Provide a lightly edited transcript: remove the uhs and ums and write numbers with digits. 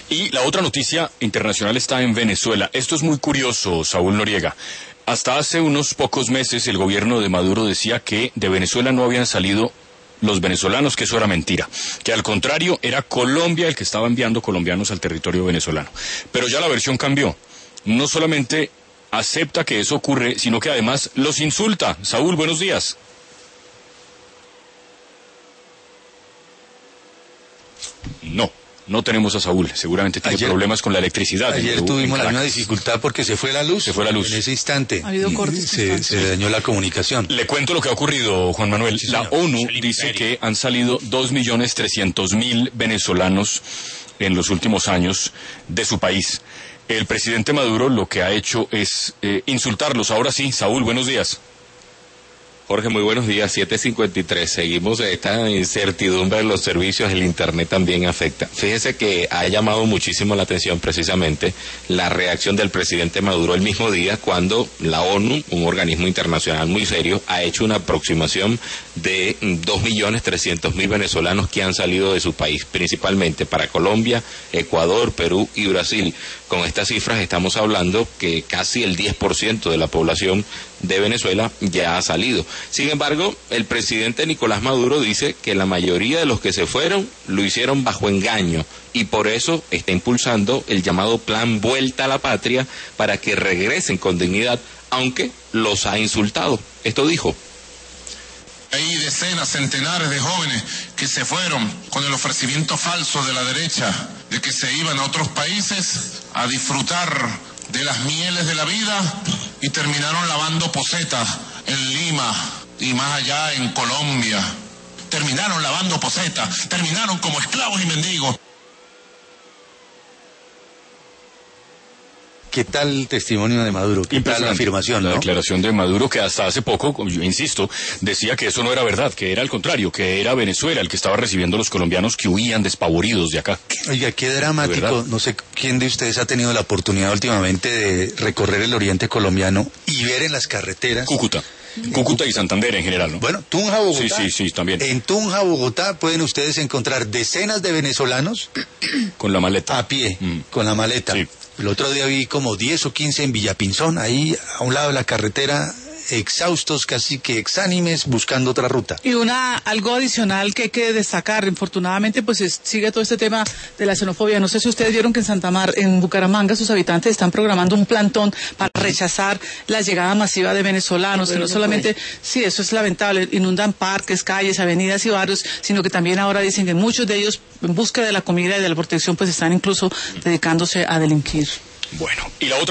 Y la otra noticia internacional está en Venezuela. Esto es muy curioso, Saúl Noriega. Hasta hace unos pocos meses el gobierno de Maduro decía que de Venezuela no habían salido los venezolanos, que eso era mentira, que al contrario era Colombia el que estaba enviando colombianos al territorio venezolano. Pero ya la versión cambió. No solamente acepta que eso ocurre, sino que además los insulta. Saúl, buenos días. No tenemos a Saúl, seguramente tiene problemas con la electricidad. Ayer tuvimos la misma dificultad porque se fue la luz. En ese instante. Ha habido cortes. Se dañó la comunicación. Le cuento lo que ha ocurrido, Juan Manuel. Sí, la ONU dice que han salido 2.300.000 venezolanos en los últimos años de su país. El presidente Maduro lo que ha hecho es insultarlos. Ahora sí, Saúl, buenos días. Jorge, muy buenos días, 7:53. Seguimos esta incertidumbre de los servicios, el Internet también afecta. Fíjese que ha llamado muchísimo la atención precisamente la reacción del presidente Maduro el mismo día cuando la ONU, un organismo internacional muy serio, ha hecho una aproximación de 2.300.000 venezolanos que han salido de su país, principalmente para Colombia, Ecuador, Perú y Brasil. Con estas cifras estamos hablando que casi el 10% de la población de Venezuela ya ha salido. Sin embargo, el presidente Nicolás Maduro dice que la mayoría de los que se fueron lo hicieron bajo engaño y por eso está impulsando el llamado Plan Vuelta a la Patria para que regresen con dignidad, aunque los ha insultado. Esto dijo. Hay decenas, centenares de jóvenes que se fueron con el ofrecimiento falso de la derecha de que se iban a otros países a disfrutar de las mieles de la vida y terminaron lavando posetas en Lima y más allá en Colombia. Terminaron lavando posetas, terminaron como esclavos y mendigos. ¿Qué tal el testimonio de Maduro? ¿Qué tal la afirmación, la no? declaración de Maduro, que hasta hace poco, yo insisto, decía que eso no era verdad, que era al contrario, que era Venezuela el que estaba recibiendo a los colombianos que huían despavoridos de acá. Oiga, qué dramático. No sé quién de ustedes ha tenido la oportunidad últimamente de recorrer el oriente colombiano y ver en las carreteras... Cúcuta y Santander en general, ¿no? Bueno, Tunja, Bogotá. Sí, también. En Tunja, Bogotá, pueden ustedes encontrar decenas de venezolanos... Con la maleta. A pie, con la maleta. Sí. El otro día vi como 10 o 15 en Villapinzón, ahí a un lado de la carretera, exhaustos, casi que exánimes, buscando otra ruta. Y algo adicional que hay que destacar, infortunadamente, pues sigue todo este tema de la xenofobia. No sé si ustedes vieron que en Bucaramanga, sus habitantes están programando un plantón para rechazar la llegada masiva de venezolanos, que no solamente, sí, eso es lamentable, inundan parques, calles, avenidas y barrios, sino que también ahora dicen que muchos de ellos, en busca de la comida y de la protección, pues están incluso dedicándose a delinquir. Bueno, y la otra